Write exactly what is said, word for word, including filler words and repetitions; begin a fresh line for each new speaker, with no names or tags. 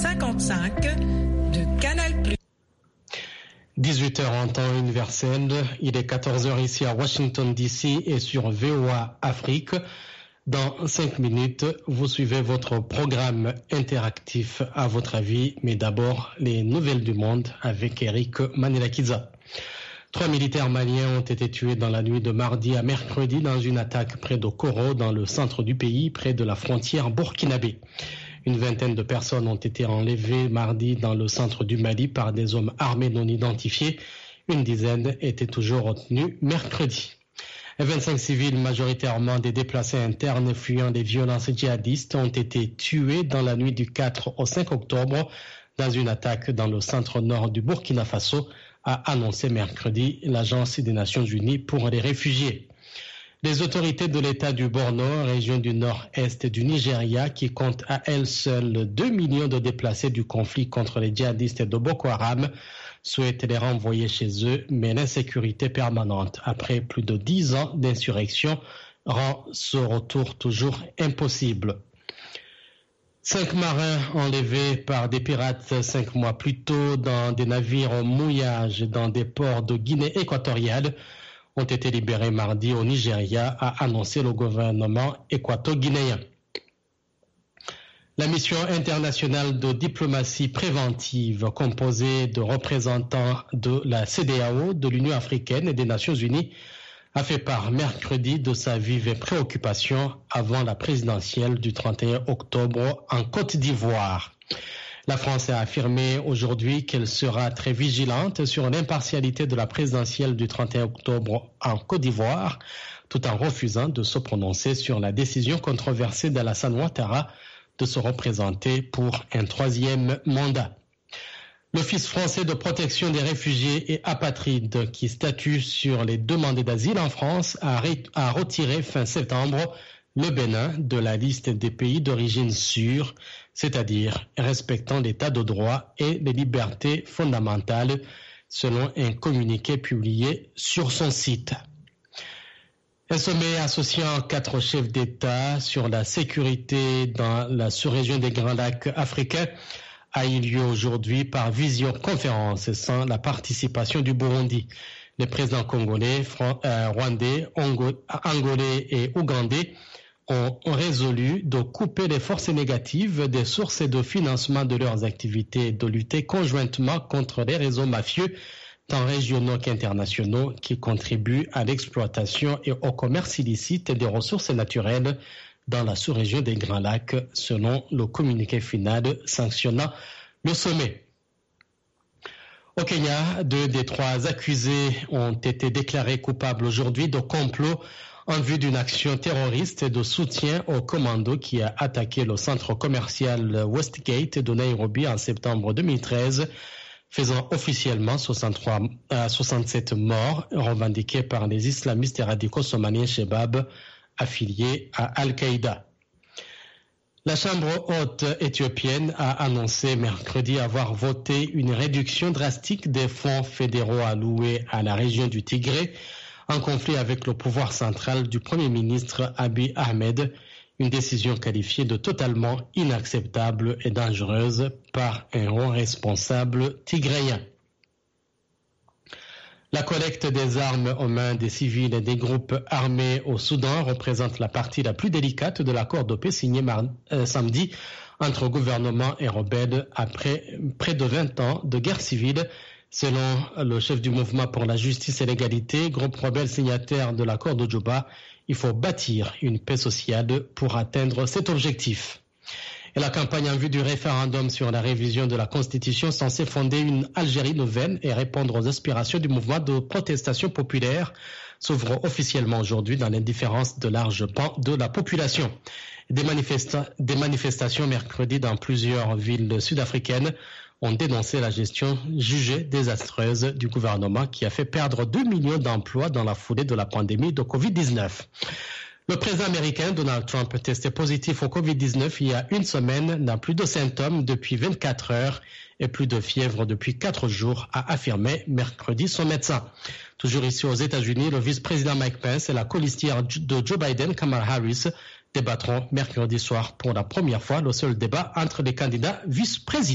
cinquante-cinq de Canal plus.
dix-huit heures en temps universel, il est quatorze heures ici à Washington D C et sur V O A Afrique. Dans cinq minutes, vous suivez votre programme interactif à votre avis, mais d'abord les nouvelles du monde avec Eric Manilakiza. Trois militaires maliens ont été tués dans la nuit de mardi à mercredi dans une attaque près de Koro, dans le centre du pays, près de la frontière burkinabé. Une vingtaine de personnes ont été enlevées mardi dans le centre du Mali par des hommes armés non identifiés. Une dizaine étaient toujours retenus mercredi. vingt-cinq civils, majoritairement des déplacés internes fuyant les violences djihadistes, ont été tués dans la nuit du quatre au cinq octobre dans une attaque dans le centre-nord du Burkina Faso, a annoncé mercredi l'Agence des Nations Unies pour les réfugiés. Les autorités de l'État du Borno, région du nord-est du Nigeria, qui compte à elle seule deux millions de déplacés du conflit contre les djihadistes de Boko Haram, souhaitent les renvoyer chez eux, mais l'insécurité permanente, après plus de dix ans d'insurrection, rend ce retour toujours impossible. Cinq marins enlevés par des pirates cinq mois plus tôt dans des navires au mouillage dans des ports de Guinée équatoriale ont été libérés mardi au Nigeria, a annoncé le gouvernement équato-guinéen. La mission internationale de diplomatie préventive, composée de représentants de la C D A O, de l'Union africaine et des Nations unies, a fait part mercredi de sa vive préoccupation avant la présidentielle du trente et un octobre en Côte d'Ivoire. La France a affirmé aujourd'hui qu'elle sera très vigilante sur l'impartialité de la présidentielle du trente et un octobre en Côte d'Ivoire, tout en refusant de se prononcer sur la décision controversée d'Alassane Ouattara de se représenter pour un troisième mandat. L'Office français de protection des réfugiés et apatrides, qui statue sur les demandes d'asile en France, a, a retiré fin septembre le Bénin de la liste des pays d'origine sûre, c'est-à-dire respectant l'état de droit et les libertés fondamentales, selon un communiqué publié sur son site. Un sommet associant quatre chefs d'État sur la sécurité dans la sous-région des Grands Lacs africains a eu lieu aujourd'hui par visioconférence sans la participation du Burundi. Les présidents congolais, euh, rwandais, angolais et ougandais ont résolu de couper les forces négatives des sources de financement de leurs activités et de lutter conjointement contre les réseaux mafieux, tant régionaux qu'internationaux, qui contribuent à l'exploitation et au commerce illicite des ressources naturelles dans la sous-région des Grands Lacs, selon le communiqué final sanctionnant le sommet. Au Kenya, deux des trois accusés ont été déclarés coupables aujourd'hui de complot en vue d'une action terroriste de soutien au commando qui a attaqué le centre commercial Westgate de Nairobi en septembre deux mille treize, faisant officiellement soixante-trois, euh, soixante-sept morts revendiqués par les islamistes et radicaux somaliens Shebab, affiliés à Al-Qaïda. La Chambre haute éthiopienne a annoncé mercredi avoir voté une réduction drastique des fonds fédéraux alloués à la région du Tigré, en conflit avec le pouvoir central du Premier ministre Abiy Ahmed, une décision qualifiée de totalement inacceptable et dangereuse par un haut responsable tigréen. La collecte des armes aux mains des civils et des groupes armés au Soudan représente la partie la plus délicate de l'accord de paix signé mar- euh, samedi entre gouvernement et rebelles après près de vingt ans de guerre civile, selon le chef du mouvement pour la justice et l'égalité, groupe rebelle signataire de l'accord de Djouba. Il faut bâtir une paix sociale pour atteindre cet objectif. Et la campagne en vue du référendum sur la révision de la Constitution censée fonder une Algérie nouvelle et répondre aux aspirations du mouvement de protestation populaire s'ouvre officiellement aujourd'hui dans l'indifférence de larges pans de la population. Des, manifesta- des manifestations mercredi dans plusieurs villes sud-africaines ont dénoncé la gestion jugée désastreuse du gouvernement qui a fait perdre deux millions d'emplois dans la foulée de la pandémie de covid dix-neuf. Le président américain Donald Trump, testé positif au covid dix-neuf il y a une semaine, n'a plus de symptômes depuis vingt-quatre heures et plus de fièvre depuis quatre jours, a affirmé mercredi son médecin. Toujours ici aux États-Unis, le vice-président Mike Pence et la colistière de Joe Biden, Kamala Harris, débattront mercredi soir pour la première fois le seul débat entre les candidats vice-présidents.